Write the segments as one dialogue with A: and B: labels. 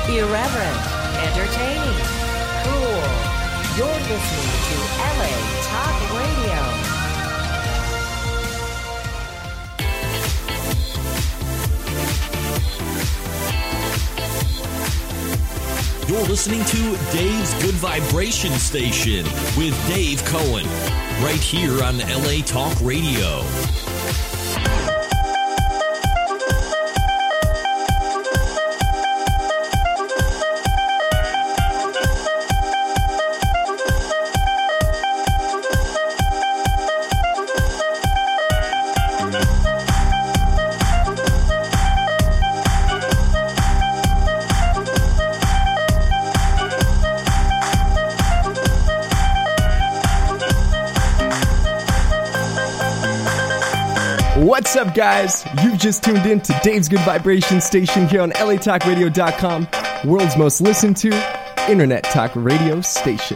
A: Irreverent, entertaining, cool. You're listening to LA Talk Radio.
B: You're listening to Dave's Good Vibration Station with Dave Cohen, right here on LA Talk Radio.
C: What's up, guys? You've just tuned in to Dave's Good Vibration Station here on LATalkRadio.com, world's most listened to internet talk radio station.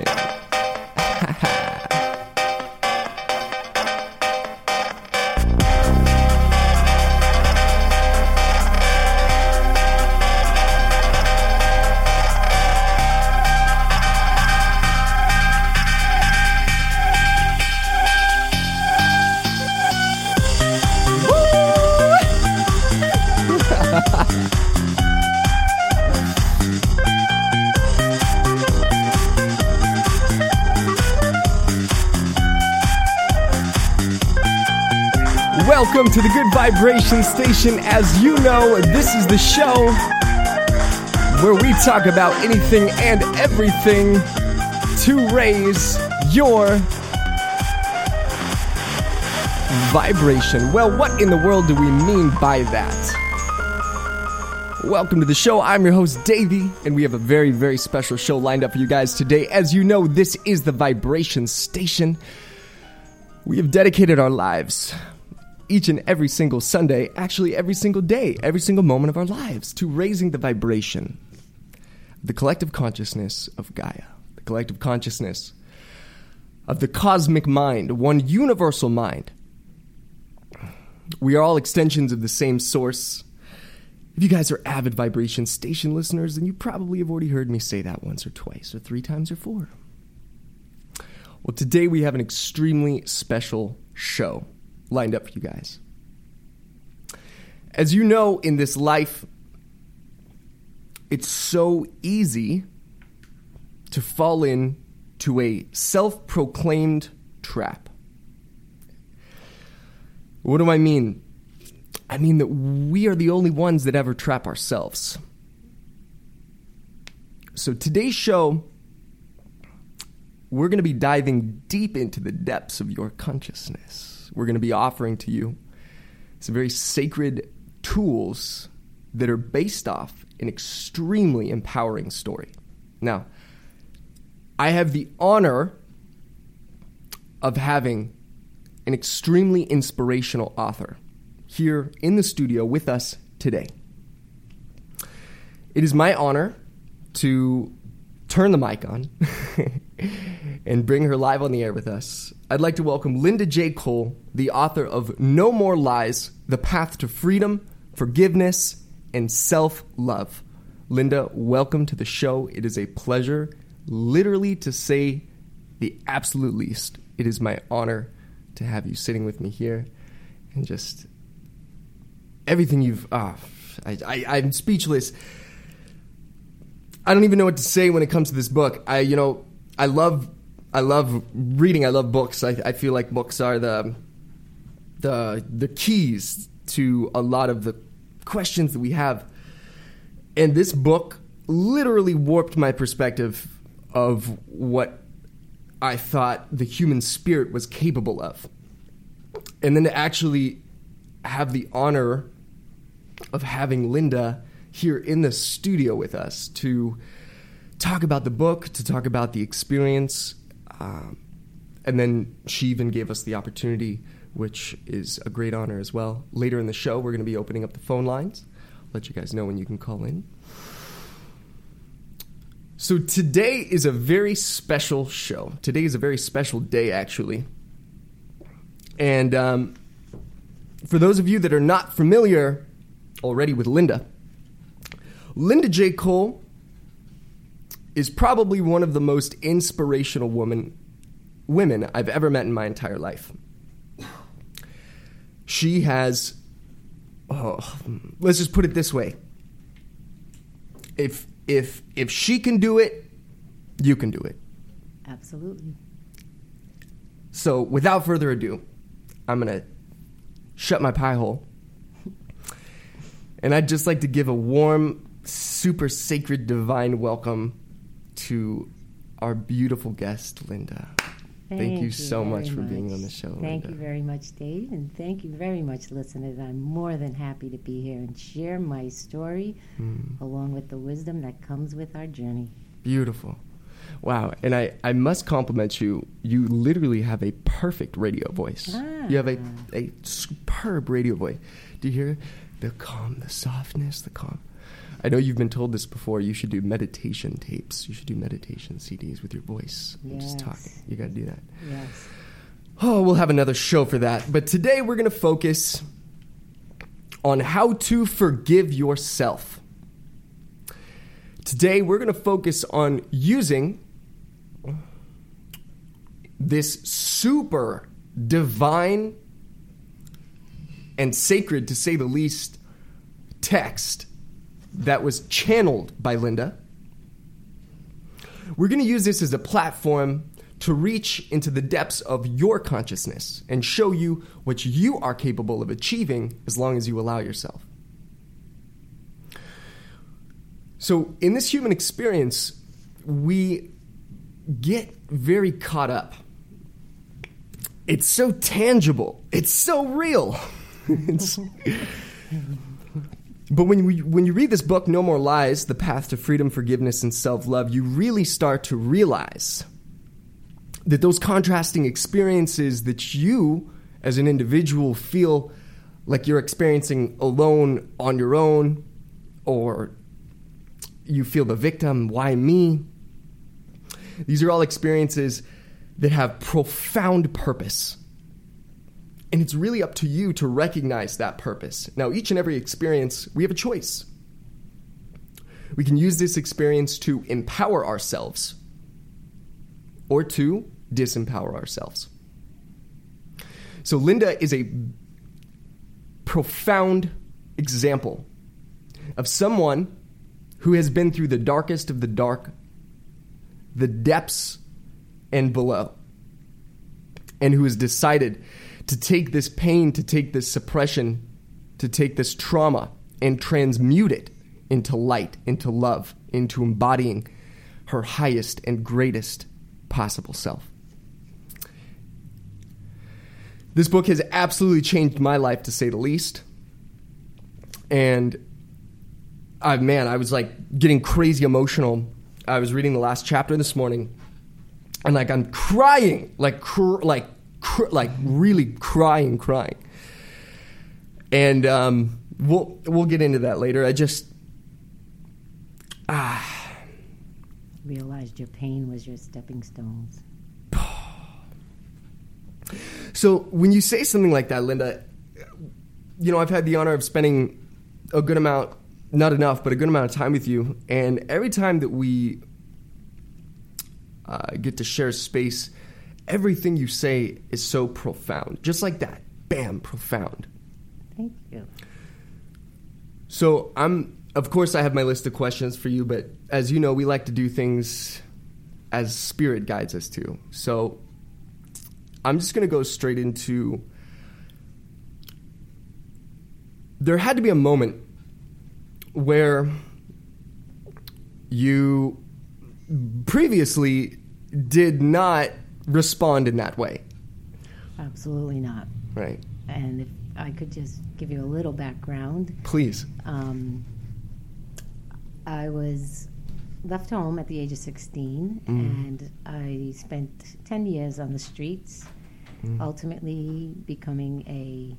C: Welcome to the Good Vibration Station. As you know, this is the show where we talk about anything and everything to raise your vibration. Well, what in the world do we mean by that? Welcome to the show. I'm your host, Davey, and we have a very, very special show lined up for you guys today. As you know, this is the Vibration Station. We have dedicated our lives each and every single Sunday, actually every single day, every single moment of our lives, to raising the vibration, the collective consciousness of Gaia, the collective consciousness of the cosmic mind, one universal mind. We are all extensions of the same source. If you guys are avid Vibration Station listeners, then you probably have already heard me say that once or twice or 3 times or 4. Well, today we have an extremely special show lined up for you guys. As you know, in this life, it's so easy to fall into a self-proclaimed trap. What do I mean? I mean that we are the only ones that ever trap ourselves. So today's show, we're going to be diving deep into the depths of your consciousness. We're going to be offering to you some very sacred tools that are based off an extremely empowering story. Now, I have the honor of having an extremely inspirational author here in the studio with us today. It is my honor to turn the mic on and bring her live on the air with us. I'd like to welcome Linda J. Cole, the author of No More Lies, The Path to Freedom, Forgiveness, and Self-Love. Linda, welcome to the show. It is a pleasure, literally to say the absolute least. It is my honor to have you sitting with me here and just everything you've... I'm speechless. I don't even know what to say when it comes to this book. I love reading. I love books. I feel like books are the keys to a lot of the questions that we have. And this book literally warped my perspective of what I thought the human spirit was capable of. And then to actually have the honor of having Linda here in the studio with us to talk about the book, to talk about the experience. And then she even gave us the opportunity, which is a great honor as well. Later in the show, we're going to be opening up the phone lines. I'll let you guys know when you can call in. So today is a very special show. Today is a very special day, actually. And for those of you that are not familiar already with Linda, Linda J. Cole is probably one of the most inspirational women I've ever met in my entire life. She has, let's just put it this way. If she can do it, you can do it.
D: Absolutely.
C: So without further ado, I'm going to shut my pie hole. And I'd just like to give a warm, super sacred, divine welcome to our beautiful guest, Linda. Thank you so much for being on the show,
D: Thank
C: Linda.
D: you very much, Dave, and thank you very much, listeners. I'm more than happy to be here and share my story along with the wisdom that comes with our journey.
C: Beautiful. Wow. And I must compliment you. You literally have a perfect radio voice. You have a superb radio voice. Do you hear the calm, the softness, the calm? I know you've been told this before. You should do meditation tapes. You should do meditation CDs with your voice.
D: Yes.
C: Just talking. You got to do that.
D: Yes.
C: Oh, we'll have another show for that. But today we're going to focus on how to forgive yourself. Today we're going to focus on using this super divine and sacred, to say the least, text that was channeled by Linda. We're going to use this as a platform to reach into the depths of your consciousness and show you what you are capable of achieving as long as you allow yourself. So in this human experience, we get very caught up. It's so tangible. It's so real. But when you read this book, No More Lies, The Path to Freedom, Forgiveness, and Self-Love, you really start to realize that those contrasting experiences that you, as an individual, feel like you're experiencing alone on your own, or you feel the victim, why me? These are all experiences that have profound purpose. And it's really up to you to recognize that purpose. Now, each and every experience, we have a choice. We can use this experience to empower ourselves or to disempower ourselves. So Linda is a profound example of someone who has been through the darkest of the dark, the depths and below, and who has decided to take this pain, to take this suppression, to take this trauma and transmute it into light, into love, into embodying her highest and greatest possible self. This book has absolutely changed my life, to say the least. And I was like getting crazy emotional. I was reading the last chapter this morning, and like I'm crying, like really crying. And we'll get into that later. I just
D: realized your pain was your stepping stones.
C: So when you say something like that, Linda, you know, I've had the honor of spending a good amount, not enough, but a good amount of time with you. And every time that we get to share space, everything you say is so profound. Just like that. Bam, profound.
D: Thank you.
C: So of course I have my list of questions for you, but as you know, we like to do things as spirit guides us to. So I'm just going to go straight into, there had to be a moment where you previously did not respond in that way.
D: Absolutely not.
C: Right.
D: And if I could just give you a little background.
C: Please.
D: I was left home at the age of 16, and I spent 10 years on the streets, ultimately becoming a...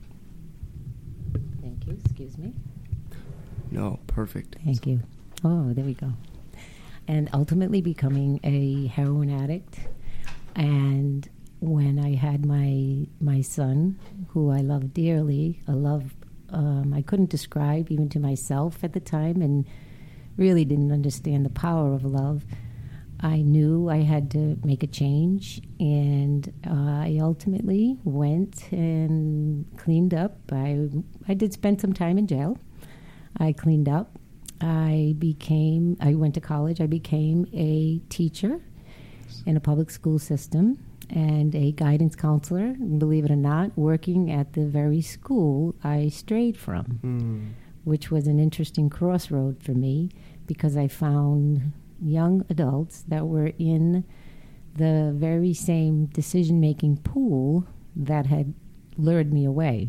D: Thank you. Excuse me.
C: No, perfect.
D: Thank you. Oh, there we go. And ultimately becoming a heroin addict. And when I had my son, who I love dearly, a love I couldn't describe even to myself at the time, and really didn't understand the power of love. I knew I had to make a change, and I ultimately went and cleaned up. I did spend some time in jail. I cleaned up. I went to college. I became a teacher in a public school system and a guidance counselor, believe it or not, working at the very school I strayed from, which was an interesting crossroad for me because I found young adults that were in the very same decision-making pool that had lured me away.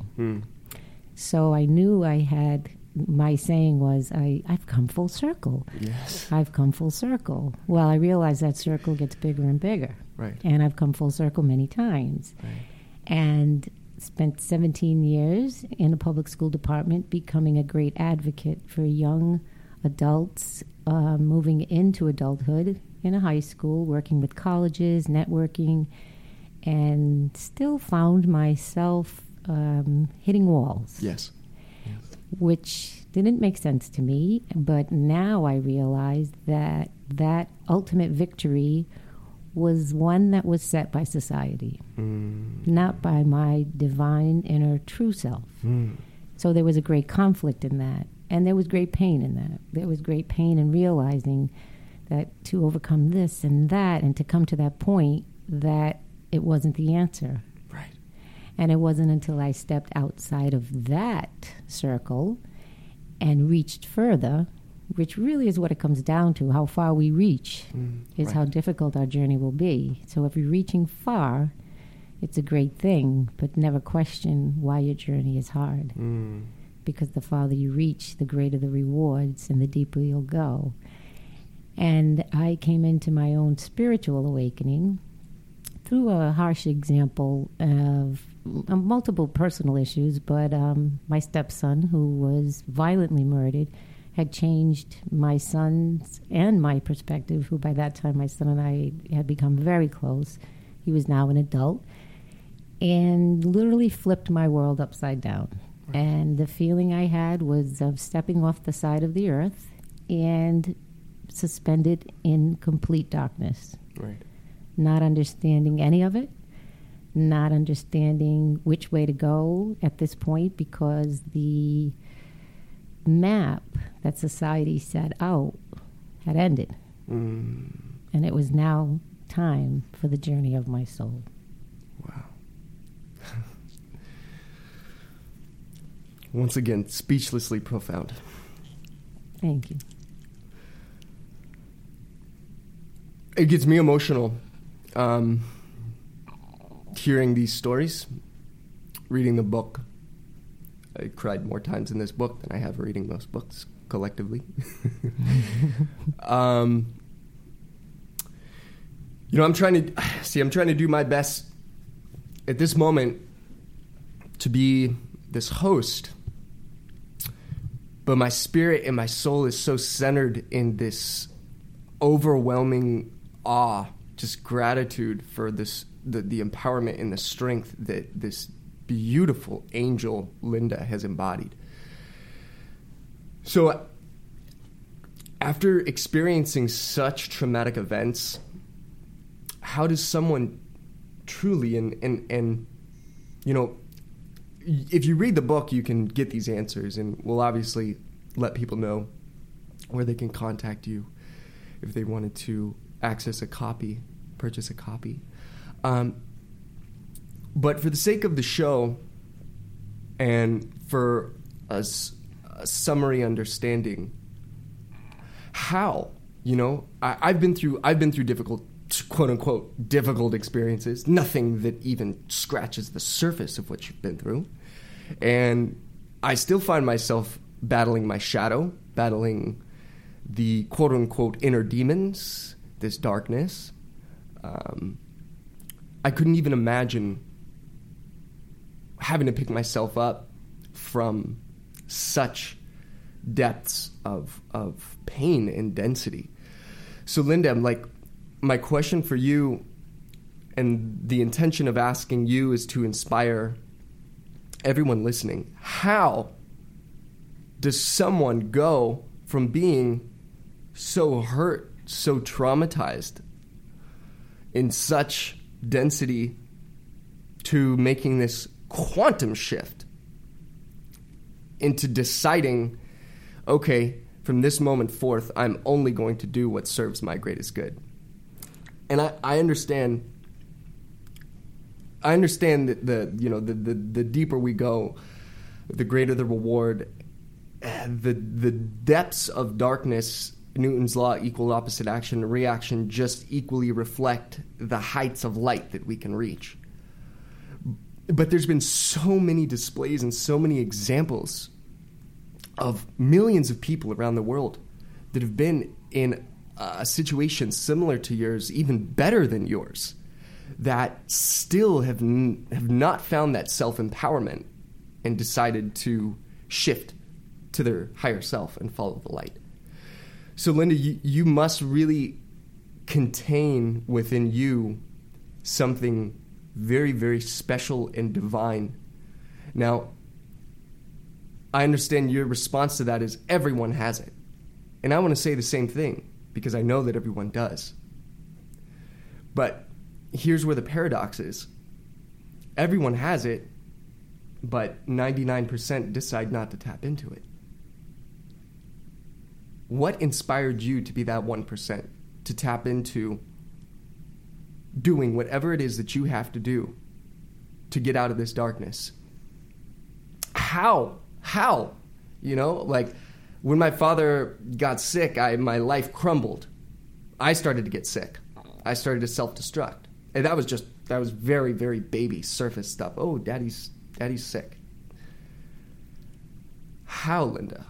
D: So I knew my saying was, I've come full circle.
C: Yes.
D: I've come full circle. Well, I realized that circle gets bigger and bigger.
C: Right.
D: And I've come full circle many times.
C: Right.
D: And spent 17 years in a public school department becoming a great advocate for young adults moving into adulthood in a high school, working with colleges, networking, and still found myself hitting walls.
C: Yes.
D: Which didn't make sense to me, but now I realized that ultimate victory was one that was set by society, not by my divine inner true self. So there was a great conflict in that, and there was great pain in that. There was great pain in realizing that to overcome this and that, and to come to that point that it wasn't the answer.
C: Right.
D: And it wasn't until I stepped outside of that circle and reached further, which really is what it comes down to. How far we reach is
C: right.
D: how difficult our journey will be. So if you're reaching far, it's a great thing, but never question why your journey is hard. Because the farther you reach, the greater the rewards and the deeper you'll go. And I came into my own spiritual awakening through a harsh example of multiple personal issues, but my stepson, who was violently murdered, had changed my son's and my perspective, who by that time my son and I had become very close. He was now an adult, and literally flipped my world upside down. Right. And the feeling I had was of stepping off the side of the earth and suspended in complete darkness.
C: Right.
D: Not understanding any of it, not understanding which way to go at this point, because the map that society set out had ended. And it was now time for the journey of my soul.
C: Wow. Once again, speechlessly profound.
D: Thank you.
C: It gets me emotional hearing these stories, reading the book. I cried more times in this book than I have reading most books collectively. I'm trying to do my best at this moment to be this host, but my spirit and my soul is so centered in this overwhelming awe, just gratitude for this, the empowerment and the strength that this beautiful angel Linda has embodied. So after experiencing such traumatic events, how does someone truly, and if you read the book, you can get these answers, and we'll obviously let people know where they can contact you if they wanted to access a copy, purchase a copy. But for the sake of the show and for a summary understanding, how, I've been through difficult, quote unquote, difficult experiences, nothing that even scratches the surface of what you've been through. And I still find myself battling my shadow, battling the quote unquote inner demons, this darkness. I couldn't even imagine having to pick myself up from such depths of pain and density. So Linda, my question for you, and the intention of asking you, is to inspire everyone listening. How does someone go from being so hurt, so traumatized, in such density, to making this quantum shift into deciding, okay, from this moment forth, I'm only going to do what serves my greatest good. And I understand. I understand that the deeper we go, the greater the reward. The depths of darkness, Newton's law, equal opposite action and reaction, just equally reflect the heights of light that we can reach. But there's been so many displays and so many examples of millions of people around the world that have been in a situation similar to yours, even better than yours, that still have not found that self-empowerment and decided to shift to their higher self and follow the light. So, Linda, you must really contain within you something very, very special and divine. Now, I understand your response to that is everyone has it. And I want to say the same thing, because I know that everyone does. But here's where the paradox is. Everyone has it, but 99% decide not to tap into it. What inspired you to be that 1%, to tap into doing whatever it is that you have to do to get out of this darkness? How? You know, like when my father got sick, my life crumbled. I started to get sick. I started to self-destruct. And that was very, very baby surface stuff. Oh, daddy's sick. How, Linda?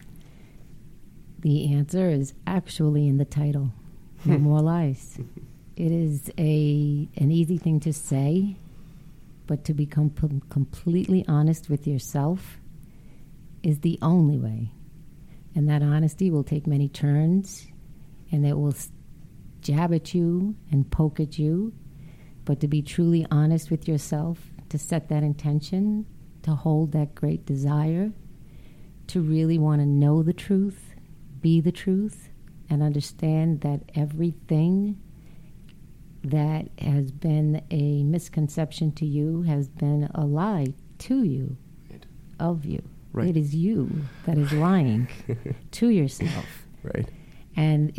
D: The answer is actually in the title, No More Lies. It is an easy thing to say, but to become completely honest with yourself is the only way. And that honesty will take many turns, and it will jab at you and poke at you. But to be truly honest with yourself, to set that intention, to hold that great desire, to really want to know the truth, be the truth, and understand that everything that has been a misconception to you has been a lie to you,
C: right.
D: Of you.
C: Right.
D: It is you that is lying to yourself.
C: Right.
D: And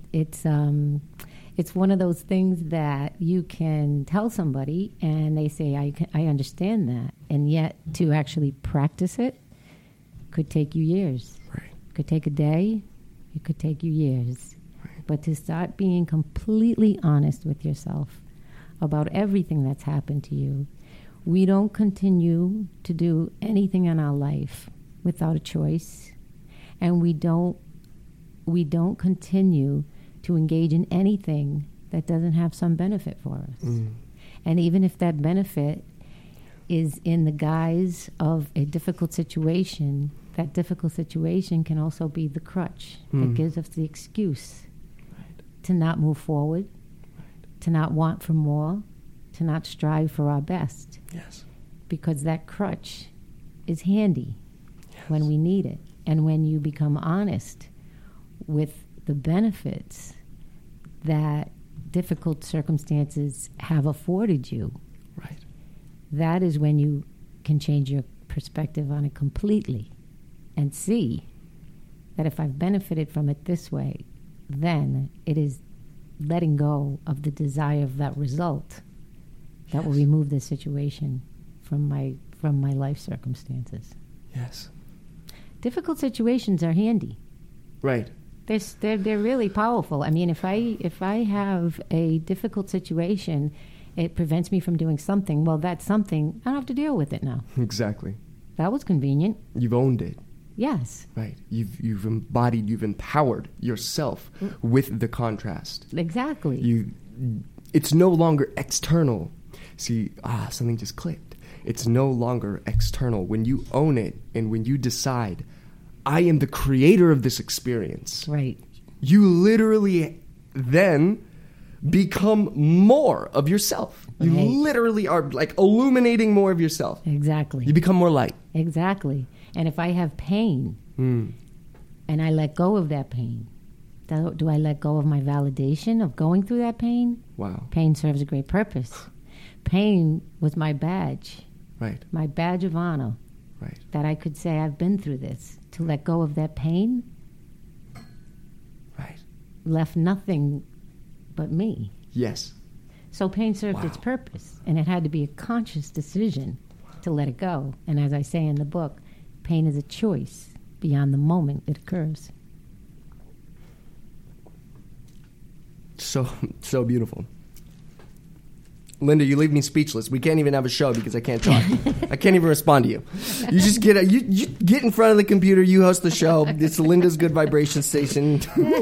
D: it's one of those things that you can tell somebody and they say, I understand that. And yet to actually practice it could take you years.
C: Right.
D: Could take a day. It could take you years.
C: Right.
D: But to start being completely honest with yourself about everything that's happened to you, we don't continue to do anything in our life without a choice. And we don't continue to engage in anything that doesn't have some benefit for us. Mm. And even if that benefit is in the guise of a difficult situation, that difficult situation can also be the crutch that gives us the excuse to not move forward, to not want for more, to not strive for our best.
C: Yes.
D: Because that crutch is handy when we need it. And when you become honest with the benefits that difficult circumstances have afforded you,
C: right,
D: that is when you can change your perspective on it completely and see that if I've benefited from it this way, then it is letting go of the desire of that result that will remove the situation from my life circumstances.
C: Yes.
D: Difficult situations are handy.
C: Right.
D: They're really powerful. I mean, if I have a difficult situation, it prevents me from doing something. Well, that something, I don't have to deal with it now.
C: Exactly.
D: That was convenient.
C: You've owned it.
D: Yes.
C: Right. You've embodied, you've empowered yourself with the contrast.
D: Exactly.
C: It's no longer external. See, something just clicked. It's no longer external. When you own it and when you decide, I am the creator of this experience.
D: Right.
C: You literally then become more of yourself. You literally are like illuminating more of yourself.
D: Exactly.
C: You become more light.
D: Exactly. And if I have pain and I let go of that pain Do I let go of my validation of going through that pain?
C: Wow.
D: Pain serves a great purpose. Pain was my badge,
C: Right.
D: my badge of honor,
C: Right.
D: that I could say I've been through this. To let go of that pain
C: Right.
D: left nothing but me.
C: Yes.
D: So pain served its purpose, and it had to be a conscious decision to let it go. And as I say in the book, pain is a choice beyond the moment it occurs.
C: So beautiful. Linda, you leave me speechless. We can't even have a show because I can't talk. I can't even respond to you. You just get you get in front of the computer. You host the show. It's Linda's Good Vibration Station.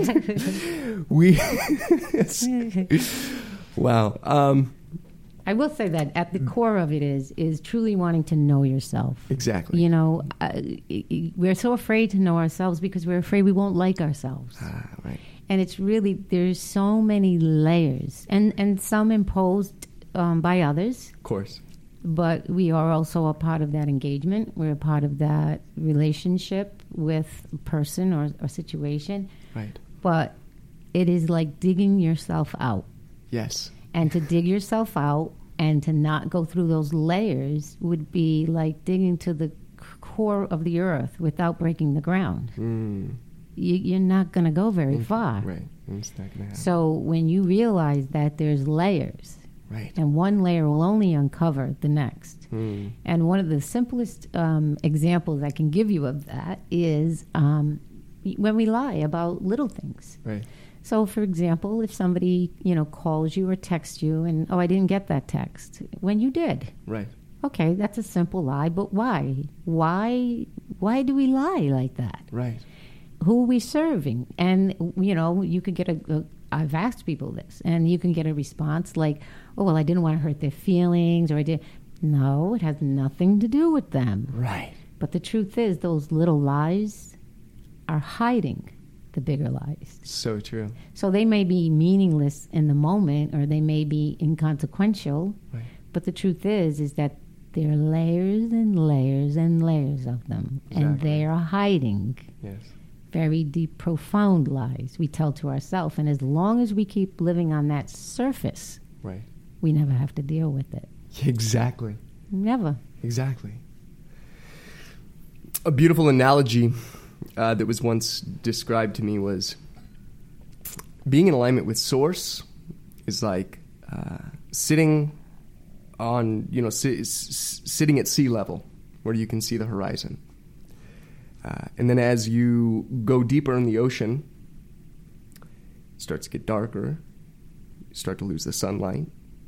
C: Wow.
D: I will say that at the core of it is truly wanting to know yourself.
C: Exactly.
D: You know, we're so afraid to know ourselves because we're afraid we won't like ourselves.
C: Right.
D: And it's really, there's so many layers, and some imposed by others.
C: Of course.
D: But we are also a part of that engagement. We're a part of that relationship with a person or situation.
C: Right.
D: But it is like digging yourself out.
C: Yes.
D: And to dig yourself out and to not go through those layers would be like digging to the core of the earth without breaking the ground. You're not going to go very far.
C: Right. It's not going to happen.
D: So when you realize that there's layers,
C: right,
D: and one layer will only uncover the next. And one of the simplest examples I can give you of that is when we lie about little things.
C: Right.
D: So, for example, if somebody, calls you or texts you and, I didn't get that text, when you did.
C: Right.
D: Okay, that's a simple lie, but why? Why do we lie like that?
C: Right.
D: Who are we serving? And, you could get I've asked people this, and you can get a response like, I didn't want to hurt their feelings, or I did. No, it has nothing to do with them.
C: Right.
D: But the truth is, those little lies are hiding the bigger lies.
C: So true.
D: So they may be meaningless in the moment, or they may be inconsequential.
C: Right.
D: But the truth is that there are layers and layers and layers of them.
C: Exactly.
D: And they are hiding
C: Yes.
D: very deep, profound lies we tell to ourselves. And as long as we keep living on that surface,
C: Right.
D: we never have to deal with it.
C: Exactly.
D: Never.
C: Exactly. A beautiful analogy that was once described to me was being in alignment with Source is like sitting on, sitting at sea level where you can see the horizon. And then as you go deeper in the ocean, it starts to get darker. You start to lose the sunlight.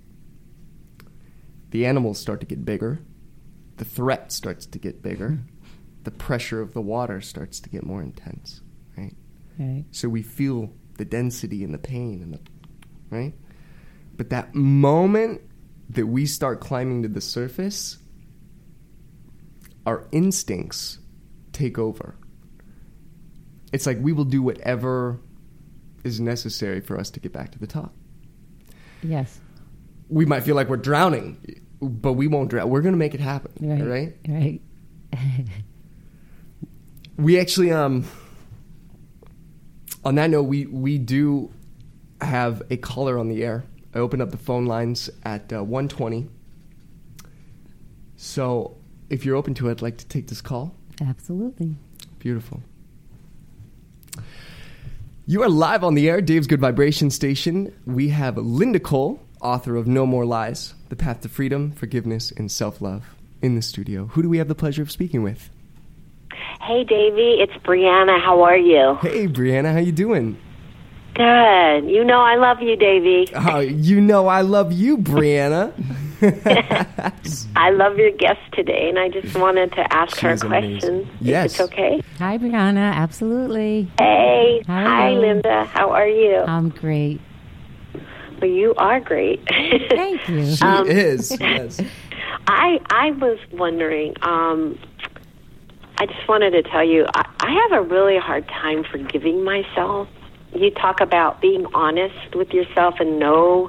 C: The animals start to get bigger. The threat starts to get bigger. The pressure of the water starts to get more intense, right?
D: Right.
C: So we feel the density and the pain and right? But that moment that we start climbing to the surface, our instincts take over. It's like we will do whatever is necessary for us to get back to the top.
D: Yes.
C: We might feel like we're drowning, but we won't drown. We're going to make it happen, right?
D: Right.
C: We actually, on that note, we do have a caller on the air. I opened up the phone lines at 1:20. So if you're open to it, I'd like to take this call.
D: Absolutely.
C: Beautiful. You are live on the air, Dave's Good Vibration Station. We have Linda Cole, author of No More Lies, The Path to Freedom, Forgiveness, and Self-Love, in the studio. Who do we have the pleasure of speaking with?
E: Hey, Davey, it's Brianna. How are you?
C: Hey, Brianna, how you doing?
E: Good. You know I love you, Davey.
C: Oh, you know I love you, Brianna.
E: I love your guest today, and I just wanted to ask her a
C: She's
E: question.
C: amazing. Yes.
E: If it's okay?
D: Hi, Brianna. Absolutely.
E: Hey. Hi,
D: Hello.
E: Linda. How are you?
D: I'm great.
E: Well, you are great.
D: Thank you.
C: She is, yes.
E: I was wondering, I just wanted to tell you, I have a really hard time forgiving myself. You talk about being honest with yourself and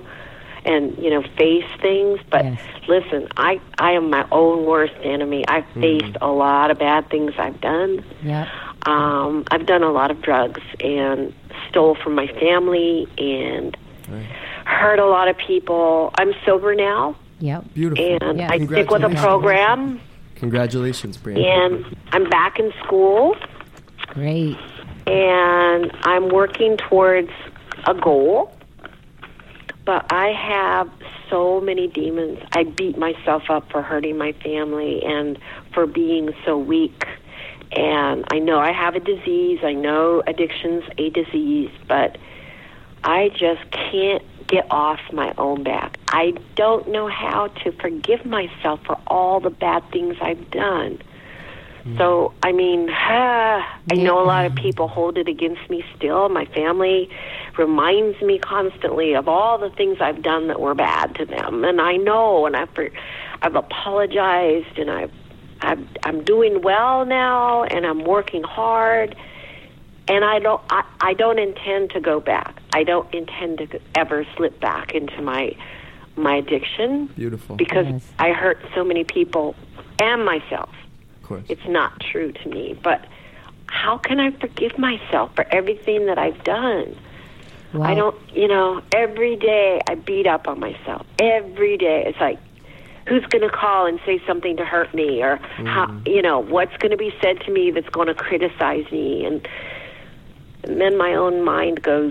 E: face things, but
D: Yes.
E: listen, I am my own worst enemy. I've faced a lot of bad things I've done.
D: Yep.
E: I've done a lot of drugs and stole from my family and hurt a lot of people. I'm sober now.
D: Yep.
C: Beautiful.
E: And
D: Yeah.
E: I stick with a program.
C: Congratulations, Brandy.
E: And I'm back in school.
D: Great.
E: And I'm working towards a goal. But I have so many demons. I beat myself up for hurting my family and for being so weak. And I know I have a disease. I know addiction's a disease, but I just can't get off my own back. I don't know how to forgive myself for all the bad things I've done. So, I mean, I know a lot of people hold it against me still. My family reminds me constantly of all the things I've done that were bad to them. And I know, and I've apologized, and I'm doing well now, and I'm working hard. And I don't intend to go back. I don't intend to ever slip back into my addiction.
C: Beautiful.
E: Because
D: Yes.
E: I hurt so many people and myself.
C: Of course.
E: It's not true to me. But how can I forgive myself for everything that I've done?
D: Well,
E: I don't, every day I beat up on myself. Every day. It's like, who's going to call and say something to hurt me? Or, how, what's going to be said to me that's going to criticize me? And then my own mind goes,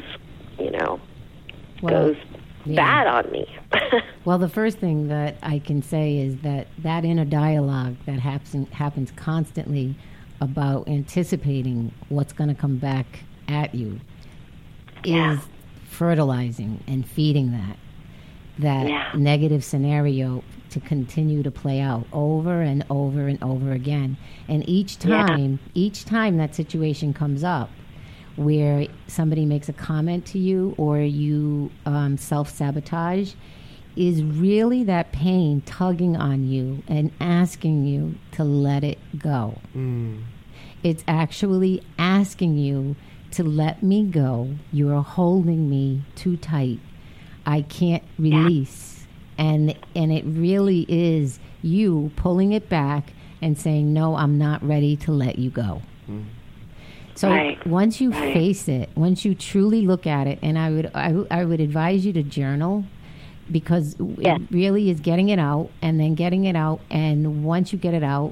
E: goes bad on me.
D: Well, the first thing that I can say is that inner dialogue that happens constantly about anticipating what's going to come back at you is fertilizing and feeding that negative scenario to continue to play out over and over and over again. And each time that situation comes up, where somebody makes a comment to you or you self-sabotage, is really that pain tugging on you and asking you to let it go. It's actually asking you to let me go. You are holding me too tight. I can't release. And it really is you pulling it back and saying, no, I'm not ready to let you go. So once you face it, once you truly look at it, and I would advise you to journal, because it really is getting it out and then getting it out. And once you get it out,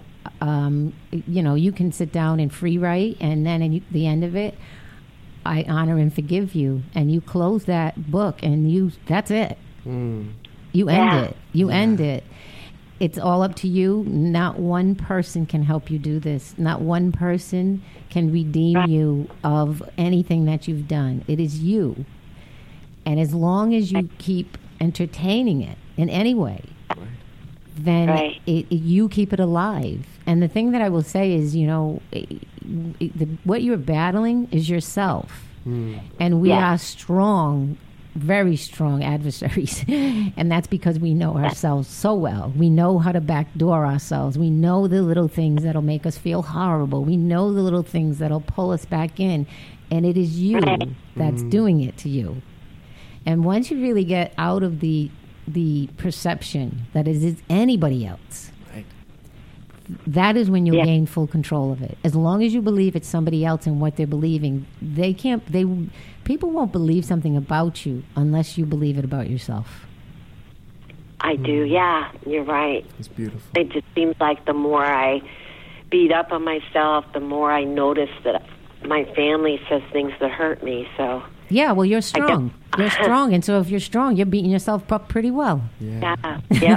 D: you can sit down and free write, and then at the end of it, I honor and forgive you, and you close that book, and that's it. You end it. You end it. It's all up to you. Not one person can help you do this. Not one person can redeem you of anything that you've done. It is you. And as long as you keep entertaining it in any way, then you keep it alive. And the thing that I will say is, what you're battling is yourself. And we are strong, very strong adversaries. And that's because we know ourselves so well. We know how to backdoor ourselves. We know the little things that'll make us feel horrible. We know the little things that'll pull us back in. And it is you that's doing it to you. And once you really get out of the perception that it is anybody else, that is when you'll gain full control of it. As long as you believe it's somebody else and what they're believing, people won't believe something about you unless you believe it about yourself.
E: I do, yeah. You're right.
C: It's beautiful.
E: It just seems like the more I beat up on myself, the more I notice that my family says things that hurt me, so...
D: Yeah, well, you're strong. You're strong, and so if you're strong, you're beating yourself up pretty well.
E: Yeah. Yep.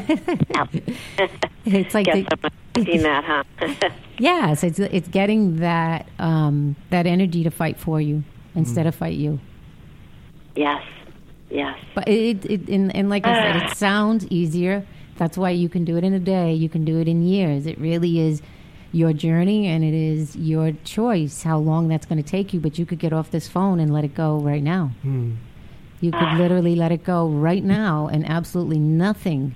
D: It's like
E: I've seen that, huh?
D: Yes, it's getting that energy to fight for you instead of fight you.
E: Yes.
D: But and like I said, it sounds easier. That's why you can do it in a day. You can do it in years. It really is your journey, and it is your choice how long that's going to take you. But you could get off this phone and let it go right now. You could literally let it go right now, and absolutely nothing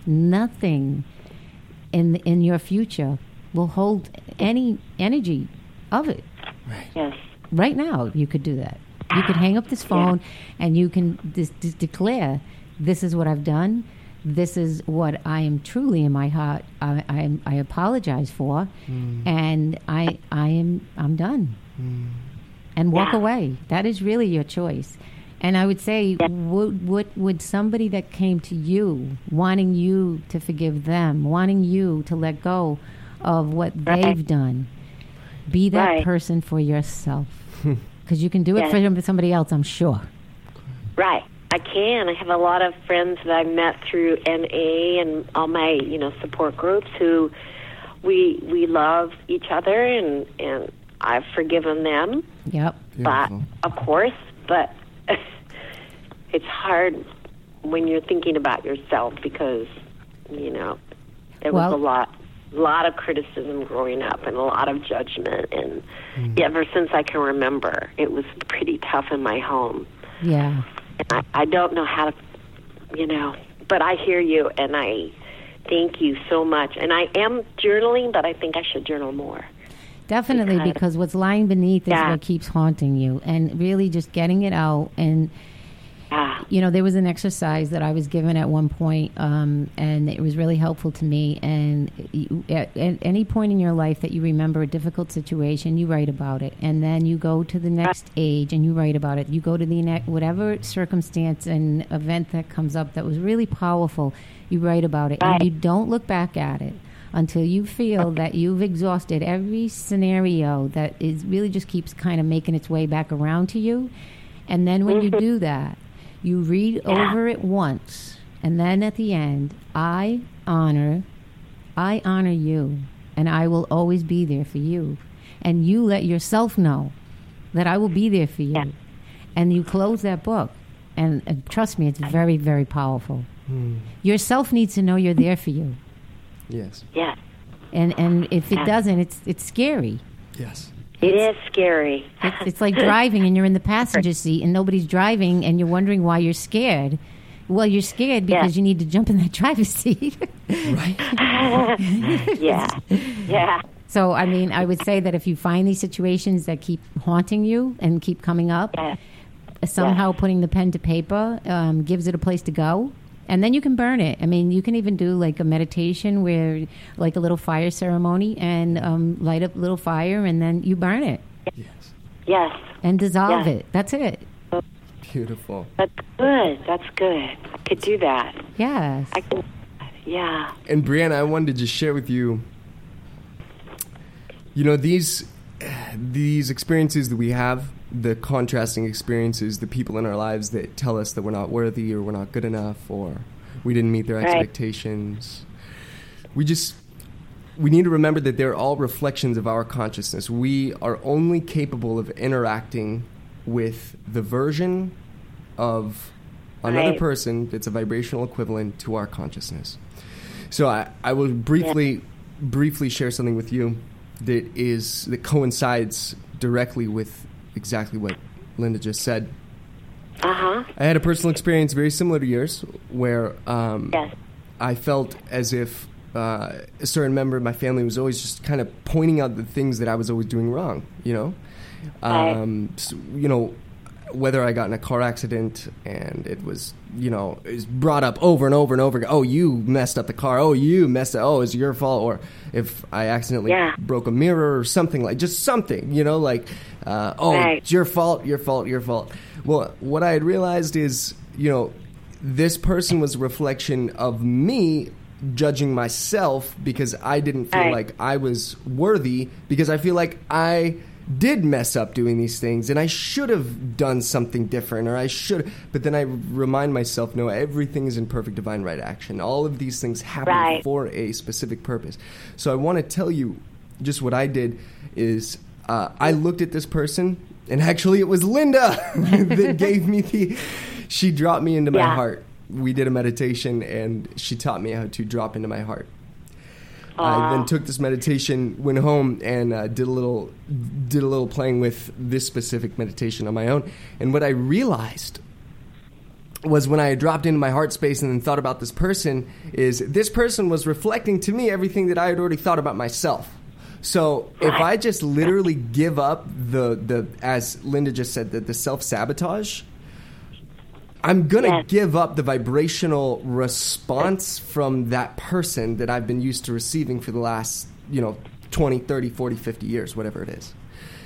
D: in your future will hold any energy of it.
E: Yes.
D: Right now, you could do that. You could hang up this phone, and you can declare, this is what I've done. This is what I am truly in my heart. I apologize for, and I'm done. and walk
E: Yeah.
D: away. That is really your choice. And I would say, would somebody that came to you, wanting you to forgive them, wanting you to let go of what they've done, be that
E: Right.
D: person for yourself? Because you can do it
E: Yes.
D: for somebody else, I'm sure.
E: Right. I can. I have a lot of friends that I met through NA and all my, support groups who we love each other, and I've forgiven them.
D: Yep.
C: Beautiful.
E: Of course, but it's hard when you're thinking about yourself because, there was
D: Well-
E: a lot of criticism growing up and a lot of judgment, and ever since I can remember, it was pretty tough in my home.
D: Yeah.
E: And I don't know how to, but I hear you, and I thank you so much. And I am journaling, but I think I should journal more.
D: Definitely, because what's lying beneath is
E: Yeah.
D: what keeps haunting you, and really just getting it out. And
E: Yeah.
D: there was an exercise that I was given at one point, and it was really helpful to me. And at any point in your life that you remember a difficult situation, you write about it, and then you go to the next age and you write about it. You go to the whatever circumstance and event that comes up that was really powerful, you write about it, and you don't look back at it until you feel that you've exhausted every scenario that is really just keeps kind of making its way back around to you. And then when you do that, you read over it once, and then at the end, I honor you, and I will always be there for you. And you let yourself know that I will be there for you.
E: Yeah.
D: And you close that book, and trust me, it's very, very powerful. Yourself needs to know you're there for you.
C: Yes.
E: Yes.
D: And if it doesn't, it's scary.
C: Yes.
E: It is scary.
D: It's like driving and you're in the passenger seat and nobody's driving and you're wondering why you're scared. Well, you're scared because you need to jump in that driver's seat.
C: Right.
E: Yeah. Yeah.
D: So, I mean, I would say that if you find these situations that keep haunting you and keep coming up,
E: Yeah.
D: somehow putting the pen to paper gives it a place to go. And then you can burn it. I mean, you can even do like a meditation where, like a little fire ceremony, and light up a little fire, and then you burn it
C: Yes.
E: Yes.
D: and dissolve
E: Yeah.
D: it. That's it.
C: Beautiful.
E: That's good. That's good. I could do that.
D: Yes.
E: I can. Yeah.
C: And Brianna, I wanted to just share with you, these experiences that we have, the contrasting experiences, the people in our lives that tell us that we're not worthy or we're not good enough or we didn't meet their
E: Right.
C: expectations. We need to remember that they're all reflections of our consciousness. We are only capable of interacting with the version of another
E: Right.
C: person that's a vibrational equivalent to our consciousness. So I will briefly share something with you that coincides directly with exactly what Linda just said.
E: Uh-huh.
C: I had a personal experience very similar to yours where
E: Yes.
C: I felt as if a certain member of my family was always just kind of pointing out the things that I was always doing wrong,
E: Right.
C: whether I got in a car accident and it was brought up over and over and over again. Oh, you messed up the car. Oh, you messed up. Oh, it's your fault. Or if I accidentally broke a mirror or something, just something,
E: Right.
C: it's your fault, your fault, your fault. Well, what I had realized is, this person was a reflection of me judging myself because I didn't feel
E: Right.
C: like I was worthy, because I feel like I did mess up doing these things and I should have done something different, or I should. But then I remind myself, no, everything is in perfect divine right action. All of these things happen
E: Right.
C: for a specific purpose. So I want to tell you just what I did is I looked at this person, and actually it was Linda that gave me she dropped me into my heart. We did a meditation and she taught me how to drop into my heart. I then took this meditation, went home, and did a little playing with this specific meditation on my own. And what I realized was, when I dropped into my heart space and then thought about this person, is this person was reflecting to me everything that I had already thought about myself. So if I just literally give up the as Linda just said, the self-sabotage, I'm going to give up the vibrational response from that person that I've been used to receiving for the last, 20, 30, 40, 50 years, whatever it is.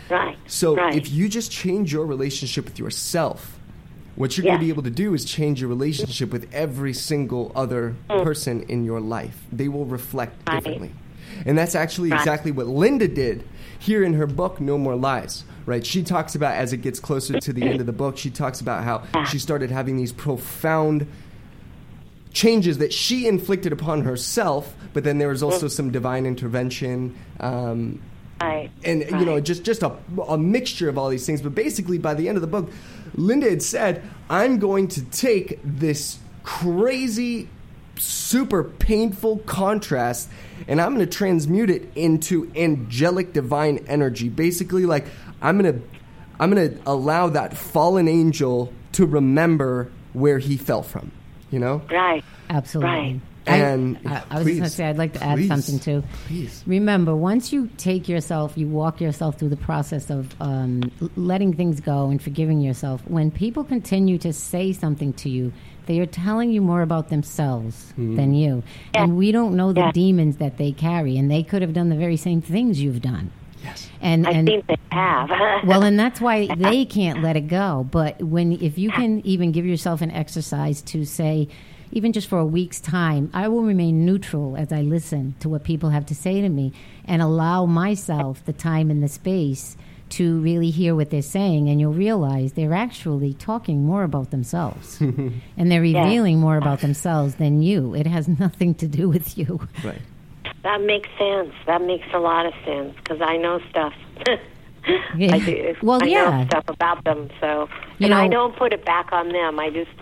E: Right.
C: So
E: right.
C: if you just change your relationship with yourself, what you're going to be able to do is change your relationship with every single other person in your life. They will reflect differently. And that's actually exactly what Linda did here in her book, No More Lies. Right? She talks about, as it gets closer to the end of the book, she talks about how she started having these profound changes that she inflicted upon herself, but then there was also some divine intervention. You know, just a mixture of all these things. But basically, by the end of the book, Linda had said, I'm going to take this crazy, super painful contrast, and I'm going to transmute it into angelic divine energy. Basically, like, I'm going to allow that fallen angel to remember where he fell from, you know?
E: Right.
D: Absolutely.
E: Right.
C: And
D: I was just going to say, I'd like to add something too.
C: Please.
D: Remember, once you take yourself, you walk yourself through the process of letting things go and forgiving yourself, when people continue to say something to you, they are telling you more about themselves than you. Yeah. And we don't know the demons that they carry, and they could have done the very same things you've done.
C: Yes.
D: And
E: I think they have.
D: Well, and that's why they can't let it go. But if you can even give yourself an exercise to say, even just for a week's time, I will remain neutral as I listen to what people have to say to me and allow myself the time and the space to really hear what they're saying, and you'll realize they're actually talking more about themselves. And they're revealing more about themselves than you. It has nothing to do with you.
C: Right.
E: That makes sense. That makes a lot of sense, because I know stuff.
D: Yeah.
E: I do.
D: Well,
E: I
D: yeah.
E: know stuff about them, so
D: You
E: and
D: know,
E: I don't put it back on them. I just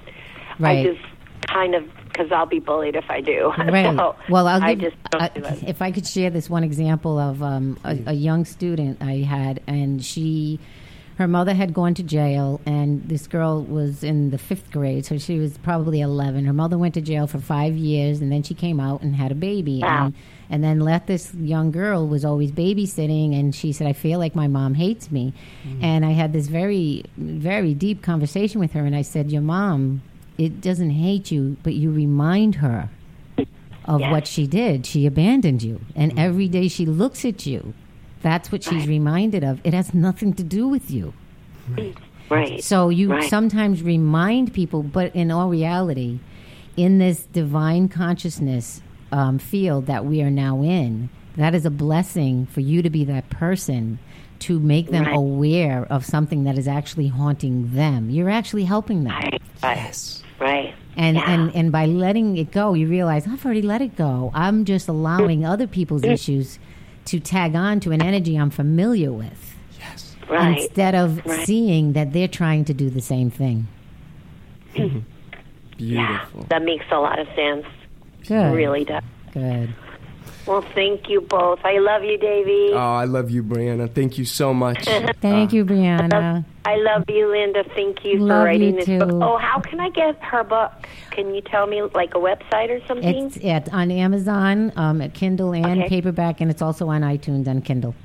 E: kind of, because I'll be bullied if I do.
D: Right.
E: So
D: well,
E: I just don't do it.
D: if I could share this one example of a young student I had, and her mother had gone to jail, and this girl was in the 5th grade, so she was probably 11. Her mother went to jail for 5 years, and then she came out and had a baby.
E: Wow.
D: And then this young girl was always babysitting, and she said, I feel like my mom hates me. And I had this very, very deep conversation with her, and I said, your mom, it doesn't hate you, but you remind her of what she did. She abandoned you. And every day she looks at you, that's what she's reminded of. It has nothing to do with you.
E: Right.
D: So you sometimes remind people, but in all reality, in this divine consciousness field that we are now in, that is a blessing for you to be that person to make them aware of something that is actually haunting them. You're actually helping them.
E: Right.
C: Yes.
E: Right.
D: And by letting it go, you realize, I've already let it go. I'm just allowing other people's issues to tag on to an energy I'm familiar with.
C: Yes.
E: Right.
D: Instead of seeing that they're trying to do the same thing.
C: Beautiful.
E: Yeah, that makes a lot of sense.
D: Good.
E: It really does.
D: Good.
E: Well, thank you both. I love you, Davy.
C: Oh, I love you, Brianna. Thank you so much.
D: Thank you, Brianna.
E: I love you, Linda. Thank you for
D: Love
E: writing
D: you
E: this
D: too.
E: book. Oh, how can I get her book? Can you tell me, like, a website or something?
D: It's on Amazon, at Kindle and paperback, and it's also on iTunes and Kindle.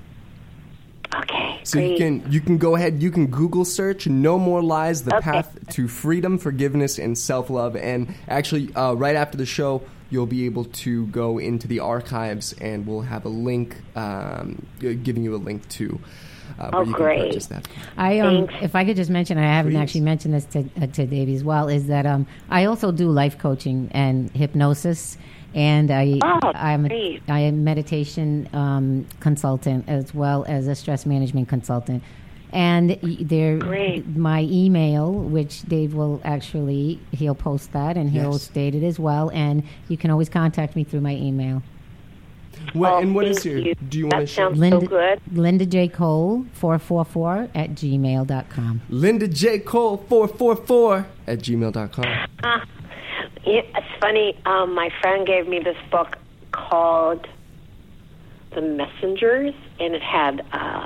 E: Okay,
C: So
E: great.
C: you can go ahead, you can Google search No More Lies, The Path to Freedom, Forgiveness, and Self-Love. And actually, right after the show, you'll be able to go into the archives, and we'll have a link, giving you a link to where you can purchase that.
D: If I could just mention, I haven't actually mentioned this to Davey as well, is that I also do life coaching and hypnosis, and I'm a meditation consultant as well as a stress management consultant. And my email, which Dave will he'll post that, and he'll state it as well. And you can always contact me through my email.
C: And what is your? Do you want to share?
E: Sounds so good.
D: Linda J. Cole 444 at gmail.com.
C: Linda J. Cole 444 at gmail.com.
E: It's funny. My friend gave me this book called The Messengers, and it had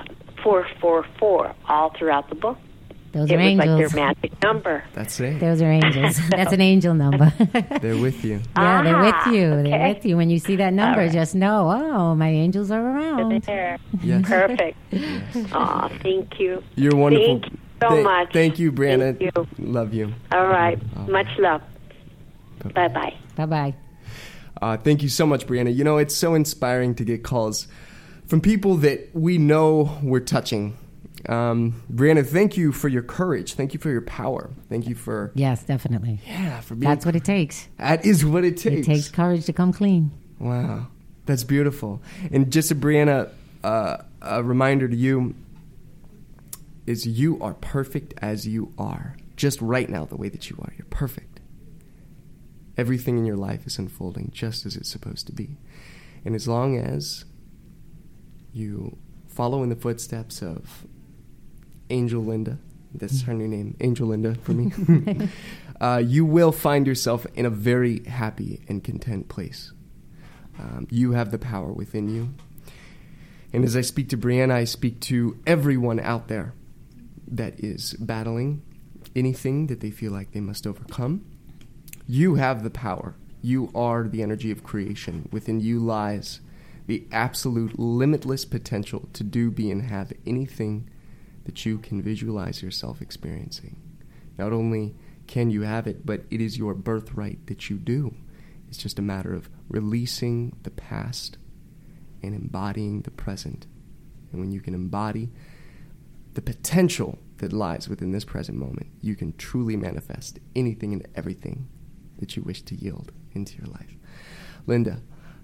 E: 444 all throughout the book.
D: Those
E: it
D: are
E: was
D: angels.
E: like their magic number.
C: That's it.
D: Those are angels. That's an angel number.
C: They're with you.
D: Yeah, they're with you.
E: Okay.
D: They're with you. When you see that number, just know, oh, my angels are around.
E: There.
C: Yes.
E: Perfect. Oh, thank you.
C: You're wonderful.
E: Thank you so much.
C: Thank you, Brianna.
E: Thank you.
C: Love you.
E: All right. Much love. Bye-bye.
D: Bye-bye.
C: Thank you so much, Brianna. You know, it's so inspiring to get calls from people that we know we're touching Brianna, thank you for your courage. Thank you for your power. Thank you for...
D: Yes, definitely.
C: Yeah, for being...
D: That's what it takes.
C: That is what it takes.
D: It takes courage to come clean.
C: Wow. That's beautiful. And just a Brianna, a reminder to you is you are perfect as you are. Just right now, the way that you are. You're perfect. Everything in your life is unfolding just as it's supposed to be. And as long as you follow in the footsteps of Angel Linda, that's her new name, Angel Linda for me, you will find yourself in a very happy and content place. You have the power within you. And as I speak to Brianna, I speak to everyone out there that is battling anything that they feel like they must overcome. You have the power. You are the energy of creation. Within you lies the absolute limitless potential to do, be, and have anything that you can visualize yourself experiencing. Not only can you have it, but it is your birthright that you do. It's just a matter of releasing the past and embodying the present. And when you can embody the potential that lies within this present moment, you can truly manifest anything and everything that you wish to yield into your life. Linda,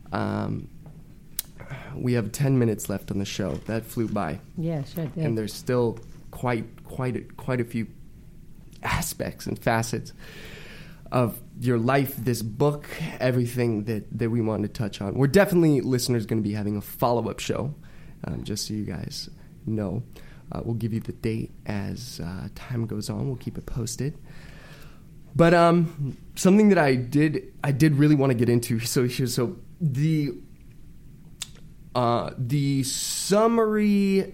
C: we have 10 minutes left on the show. That flew by.
D: Yeah, sure did.
C: And there's still quite a few aspects and facets of your life, this book, everything that we wanted to touch on. We're definitely, listeners, going to be having a follow-up show, just so you guys know. We'll give you the date as time goes on. We'll keep it posted. But something that I did really want to get into. So the summary,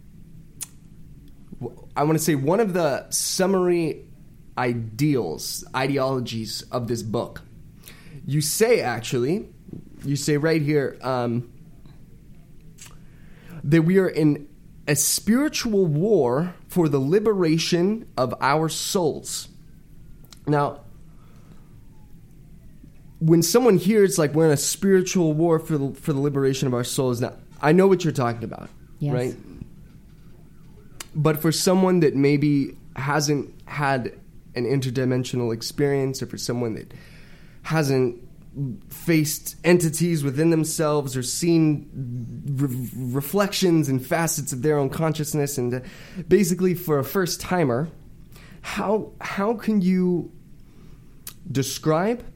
C: I want to say one of the summary ideologies of this book. You say right here that we are in a spiritual war for the liberation of our souls. Now, when someone hears like we're in a spiritual war for the liberation of our souls, now I know what you're talking about,
D: yes.
C: Right? But for someone that maybe hasn't had an interdimensional experience, or for someone that hasn't faced entities within themselves or seen reflections and facets of their own consciousness, and basically for a first timer, how can you describe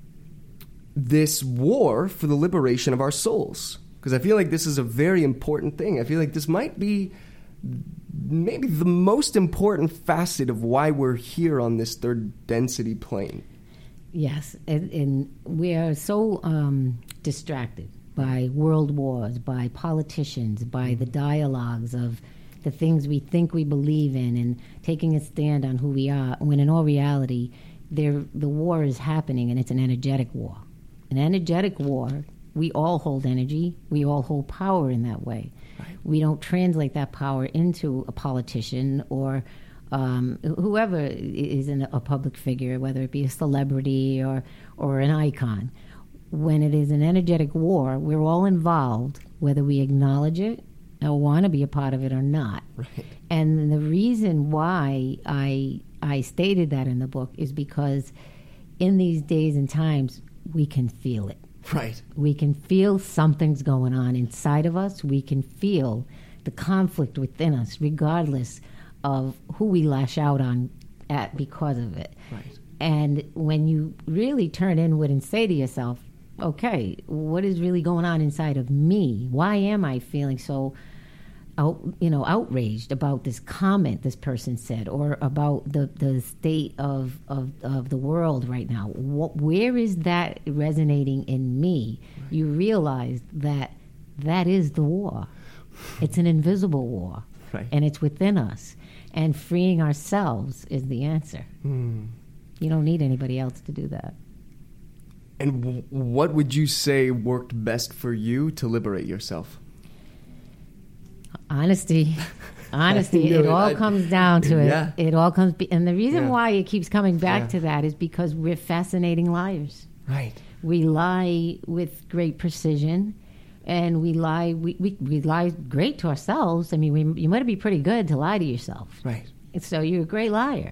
C: this war for the liberation of our souls? Because I feel like this is a very important thing. I feel like this might be maybe the most important facet of why we're here on this third density plane.
D: Yes, and we are so distracted by world wars, by politicians, by the dialogues of the things we think we believe in, and taking a stand on who we are, when in all reality, the war is happening, and it's an energetic war. An energetic war, we all hold energy, we all hold power in that way. Right. We don't translate that power into a politician or whoever is in a public figure, whether it be a celebrity or an icon. When it is an energetic war, we're all involved, whether we acknowledge it or want to be a part of it or not.
C: Right.
D: And the reason why I stated that in the book is because in these days and times, we can feel it.
C: Right.
D: We can feel something's going on inside of us. We can feel the conflict within us, regardless of who we lash out on at because of it.
C: Right.
D: And when you really turn inward and say to yourself, okay, what is really going on inside of me? Why am I feeling so outraged about this comment this person said, or about the state of the world right now? Where is that resonating in me? Right. You realize that is the war. It's an invisible war, right. And it's within us. And freeing ourselves is the answer. You don't need anybody else to do that.
C: And what would you say worked best for you to liberate yourself?
D: Honesty. It all comes down to it.
C: Yeah.
D: It all comes... And the reason why it keeps coming back to that is because we're fascinating liars.
C: Right.
D: We lie with great precision, And we lie. We lie great to ourselves. I mean, you might be pretty good to lie to yourself.
C: Right.
D: So you're a great liar.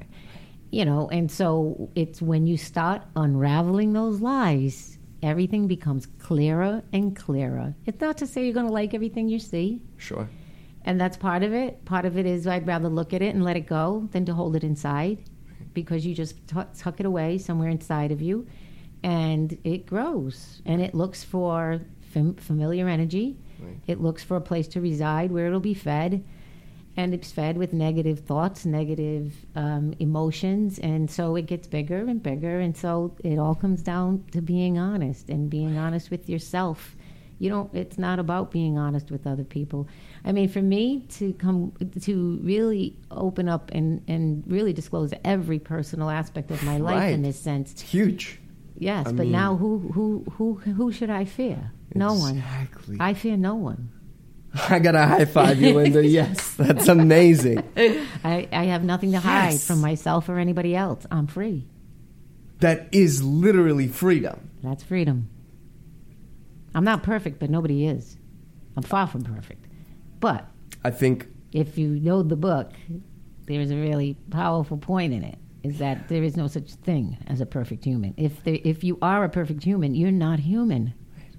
D: And so it's when you start unraveling those lies, everything becomes clearer and clearer. It's not to say you're going to like everything you see.
C: Sure.
D: And that's part of it. Part of it is I'd rather look at it and let it go than to hold it inside, because you just tuck it away somewhere inside of you, and it grows. And it looks for familiar energy. Right. It looks for a place to reside where it'll be fed. And it's fed with negative thoughts, negative emotions. And so it gets bigger and bigger. And so it all comes down to being honest, and being honest with yourself. It's not about being honest with other people. I mean, for me to really open up and really disclose every personal aspect of my life in this sense.
C: It's huge.
D: Yes, but now who should I fear? No one.
C: Exactly.
D: I fear no one.
C: I gotta high five you, Linda. Yes, that's amazing.
D: I have nothing to hide from myself or anybody else. I'm free.
C: That is literally freedom.
D: That's freedom. I'm not perfect, but nobody is. I'm far from perfect. But
C: I think
D: if you know the book, there is a really powerful point in it, is that there is no such thing as a perfect human. If you are a perfect human, you're not human.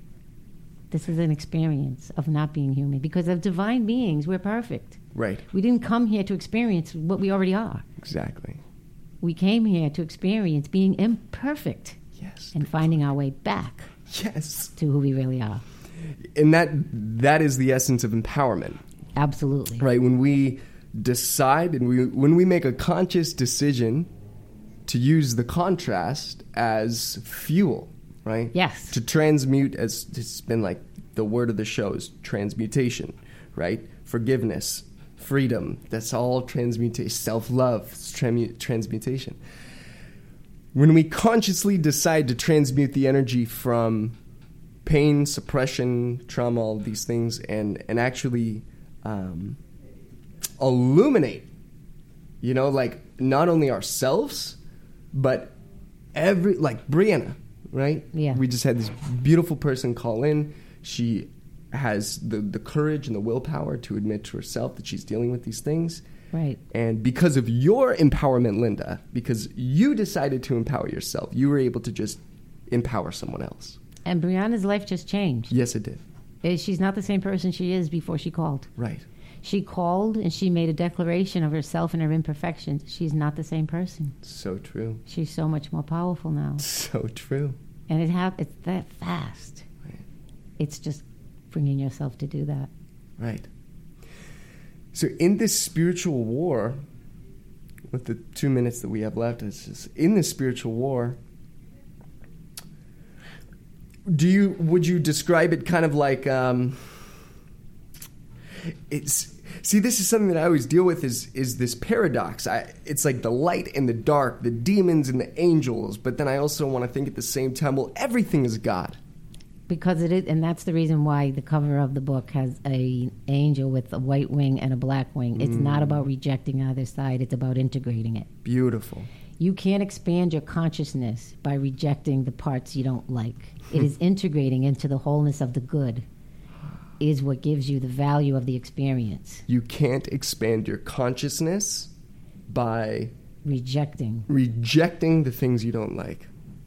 D: This is an experience of not being human. Because as divine beings, we're perfect.
C: Right.
D: We didn't come here to experience what we already are.
C: Exactly.
D: We came here to experience being imperfect.
C: Yes.
D: And finding our way back.
C: Yes.
D: To who we really are.
C: And that is the essence of empowerment.
D: Absolutely.
C: Right. When we decide and when we make a conscious decision to use the contrast as fuel, right?
D: Yes.
C: To transmute, as it's been like the word of the show is transmutation, right? Forgiveness, freedom, that's all transmutation. Self-love, transmutation. When we consciously decide to transmute the energy from pain, suppression, trauma, all of these things, and actually illuminate, not only ourselves, but like Brianna, right?
D: Yeah.
C: We just had this beautiful person call in. She has the courage and the willpower to admit to herself that she's dealing with these things.
D: Right.
C: And because of your empowerment, Linda, because you decided to empower yourself, you were able to just empower someone else.
D: And Brianna's life just changed.
C: Yes, it did.
D: She's not the same person she is before she called.
C: Right.
D: She called and she made a declaration of herself and her imperfections. She's not the same person.
C: So true.
D: She's so much more powerful now.
C: So true.
D: And it's that fast.
C: Right.
D: It's just bringing yourself to do that.
C: Right. So in this spiritual war, with the 2 minutes that we have left, in this spiritual war, would you describe it kind of like this is something that I always deal with is this paradox. It's like the light and the dark, the demons and the angels, but then I also want to think at the same time, well, everything is God.
D: Because it is, and that's the reason why the cover of the book has an angel with a white wing and a black wing. It's not about rejecting either side. It's about integrating it.
C: Beautiful.
D: You can't expand your consciousness by rejecting the parts you don't like. It is integrating into the wholeness of the good is what gives you the value of the experience.
C: You can't expand your consciousness by
D: rejecting
C: the things you don't like.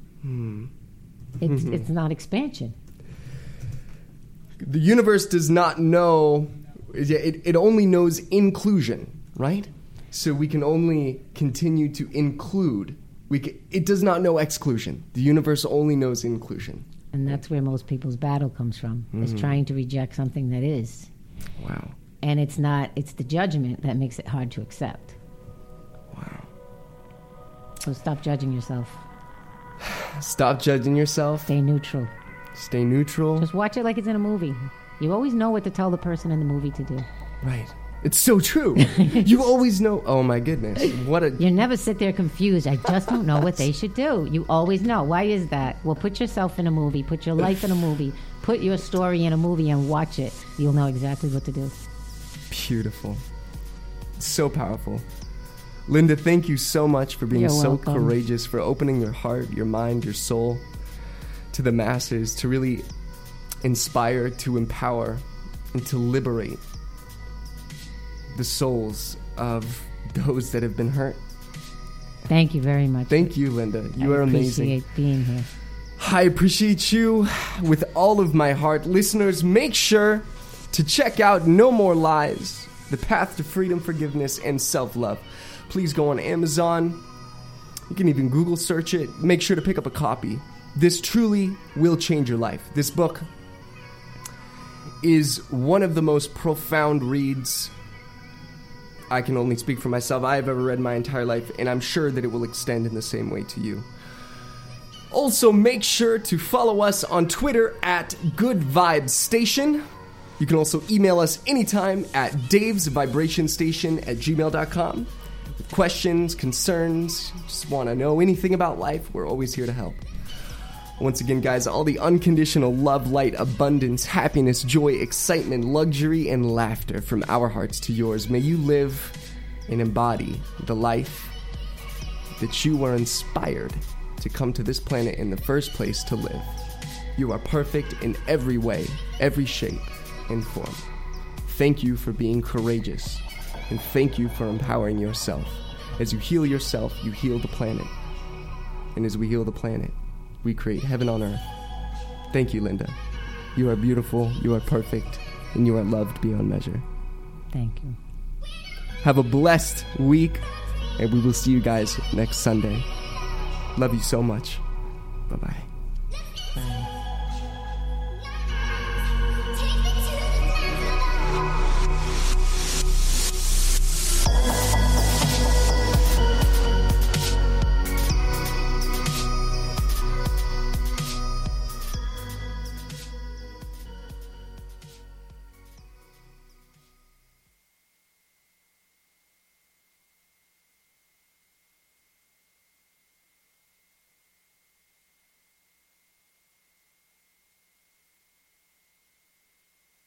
D: It's not expansion.
C: The universe does not know, it only knows inclusion, right? So we can only continue to include. It does not know exclusion. The universe only knows inclusion.
D: And that's where most people's battle comes from, is trying to reject something that is.
C: Wow.
D: And it's the judgment that makes it hard to accept.
C: Wow.
D: So stop judging yourself.
C: Stop judging yourself.
D: Stay neutral.
C: Stay neutral.
D: Just watch it like it's in a movie. You always know what to tell the person in the movie to do.
C: Right. It's so true. You always know. Oh, my goodness.
D: You never sit there confused. I just don't know what they should do. You always know. Why is that? Well, put yourself in a movie. Put your life in a movie. Put your story in a movie and watch it. You'll know exactly what to do.
C: Beautiful. So powerful. Linda, thank you so much for being so courageous, for opening your heart, your mind, your soul to the masses, to really inspire, to empower, and to liberate the souls of those that have been hurt.
D: Thank you very much.
C: Thank you, Linda. You are amazing.
D: I appreciate being here.
C: I appreciate you with all of my heart. Listeners, make sure to check out No More Lies, The Path to Freedom, Forgiveness, and Self-Love. Please go on Amazon. You can even Google search it. Make sure to pick up a copy. This truly will change your life. This book is one of the most profound reads, I can only speak for myself, I have ever read in my entire life, and I'm sure that it will extend in the same way to you. Also, make sure to follow us on Twitter at Good Vibes Station. You can also email us anytime at davesvibrationstation@gmail.com. With questions, concerns, just want to know anything about life, we're always here to help. Once again, guys, all the unconditional love, light, abundance, happiness, joy, excitement, luxury, and laughter from our hearts to yours. May you live and embody the life that you were inspired to come to this planet in the first place to live. You are perfect in every way, every shape and form. Thank you for being courageous, and thank you for empowering yourself. As you heal yourself, you heal the planet. And as we heal the planet, we create heaven on earth. Thank you, Linda. You are beautiful, you are perfect, and you are loved beyond measure.
D: Thank you.
C: Have a blessed week, and we will see you guys next Sunday. Love you so much. Bye-bye.
D: Bye.